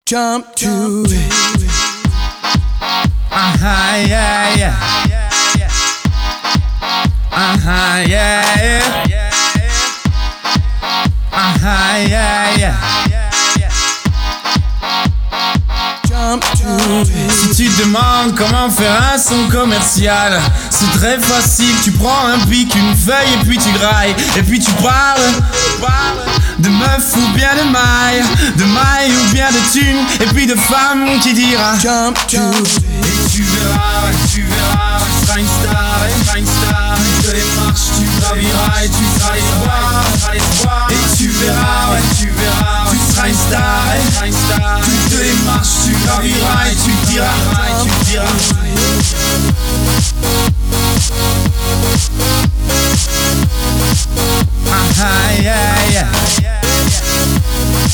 Jump to it. Yeah, yeah. Yeah, yeah. Yeah, yeah. Jump to it. Si tu te demandes comment faire un son commercial, c'est très facile, tu prends un pic, une feuille et puis tu grailles. Et puis tu parles de meuf ou bien de maille ou bien de thune, et puis de femme qui dira Jump to it. Et tu verras, tu seras une star, toutes les marches tu graviras et tu seras l'espoir. Et tu verras, tu seras une star, toutes les marches tu graviras et tu diras. Yeah, yeah.